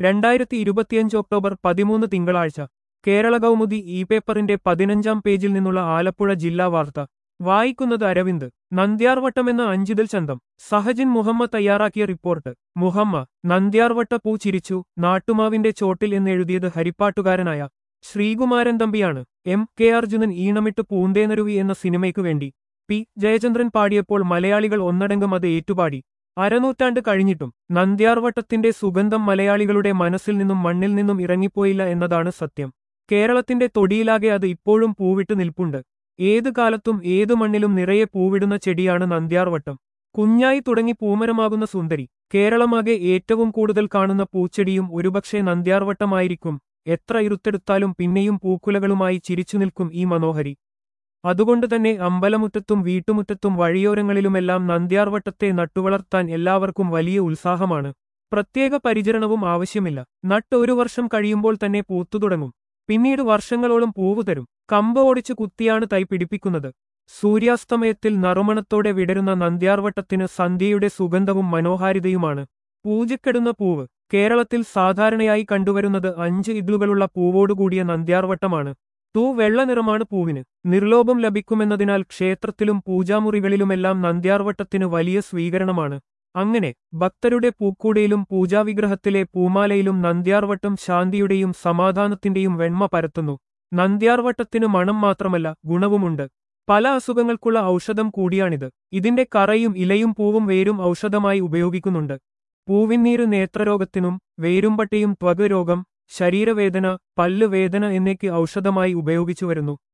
2025 October 13 തിങ്കളാഴ്ച കേരള കൗമുദി ഈ പേപ്പറിന്റെ 15-ാം പേജിൽ നിന്നുള്ള ആലപ്പുഴ ജില്ലാ വാർത്ത വായിക്കുന്നത് അരവിന്ദ്. നന്ദ്യാർവട്ടമെന്ന അഞ്ചിതൽ ചന്തം. സഹജിൻ മുഹമ്മദ് തയ്യാറാക്കിയ റിപ്പോർട്ട്. മുഹമ്മ. നന്ദ്യാർവട്ട പൂ ചിരിച്ചു നാട്ടുമാവിന്റെ ചോട്ടിൽ എന്നെഴുതിയത് ഹരിപ്പാട്ടുകാരനായ ശ്രീകുമാരൻ തമ്പിയാണ്. കെ അർജുനൻ ഈണമിട്ട് പൂന്തേനരുവി എന്ന സിനിമയ്ക്കു വേണ്ടി പി ജയചന്ദ്രൻ പാടിയപ്പോൾ മലയാളികൾ ഒന്നടങ്കം അത് ഏറ്റുപാടി. അരനൂറ്റാണ്ട് കഴിഞ്ഞിട്ടും നന്ദ്യാർവട്ടത്തിന്റെ സുഗന്ധം മലയാളികളുടെ മനസ്സിൽ നിന്നും മണ്ണിൽ നിന്നും ഇറങ്ങിപ്പോയില്ല എന്നതാണ് സത്യം. കേരളത്തിന്റെ തൊടിയിലാകെ അത് ഇപ്പോഴും പൂവിട്ട് നിൽപ്പുണ്ട്. ഏതു കാലത്തും ഏതു മണ്ണിലും നിറയെ പൂവിടുന്ന ചെടിയാണ് നന്ദ്യാർവട്ടം. കുഞ്ഞായി തുടങ്ങി പൂമരമാകുന്ന സുന്ദരി. കേരളമാകെ ഏറ്റവും കൂടുതൽ കാണുന്ന പൂച്ചെടിയും ഒരുപക്ഷെ നന്ദ്യാർവട്ടമായിരിക്കും. എത്ര ഇരുത്തെടുത്താലും പിന്നെയും പൂക്കുലകളുമായി ചിരിച്ചു നിൽക്കും ഈ മനോഹരി. അതുകൊണ്ടുതന്നെ അമ്പലമുറ്റത്തും വീട്ടുമുറ്റത്തും വഴിയോരങ്ങളിലുമെല്ലാം നന്ദ്യാർവട്ടത്തെ നട്ടുവളർത്താൻ എല്ലാവർക്കും വലിയ ഉത്സാഹമാണ്. പ്രത്യേക പരിചരണവും ആവശ്യമില്ല. നട്ട് ഒരു വർഷം കഴിയുമ്പോൾ തന്നെ പൂത്തുതുടങ്ങും. പിന്നീട് വർഷങ്ങളോളം പൂവ് തരും. കമ്പ് ഓടിച്ചു കുത്തിയാണ് തൈ പിടിപ്പിക്കുന്നത്. സൂര്യാസ്തമയത്തിൽ നറുമണത്തോടെ വിടരുന്ന നന്ദ്യാർവട്ടത്തിന് സന്ധ്യയുടെ സുഗന്ധവും മനോഹാരിതയുമാണ്. പൂജക്കെടുന്ന പൂവ്. കേരളത്തിൽ സാധാരണയായി കണ്ടുവരുന്നത് 5 ഇതളുകളുള്ള പൂവോടുകൂടിയ നന്ദ്യാർവട്ടമാണ്. വെള്ള നിറമാണ് പൂവിന്. നിർലോഭം ലഭിക്കുമെന്നതിനാൽ ക്ഷേത്രത്തിലും പൂജാമുറികളിലുമെല്ലാം നന്ദ്യാർവട്ടത്തിന് വലിയ സ്വീകരണമാണ്. അങ്ങനെ ഭക്തരുടെ പൂക്കൂടയിലും പൂജാവിഗ്രഹത്തിലെ പൂമാലയിലും നന്ദ്യാർവട്ടം ശാന്തിയുടെയും സമാധാനത്തിന്റെയും വെണ്മ പരത്തുന്നു. നന്ദ്യാർവട്ടത്തിന് മണം മാത്രമല്ല ഗുണവുമുണ്ട്. പല അസുഖങ്ങൾക്കുള്ള ഔഷധം കൂടിയാണിത്. ഇതിന്റെ കറയും ഇലയും പൂവും വേരും ഔഷധമായി ഉപയോഗിക്കുന്നുണ്ട്. പൂവിന്നീര് നേത്രരോഗത്തിനും വേരുംപട്ടിയും ത്വഗ് രോഗം, ശരീരവേദന, പല്ലുവേദന എന്നേക്ക് ഔഷധമായി ഉപയോഗിച്ചുവരുന്നു.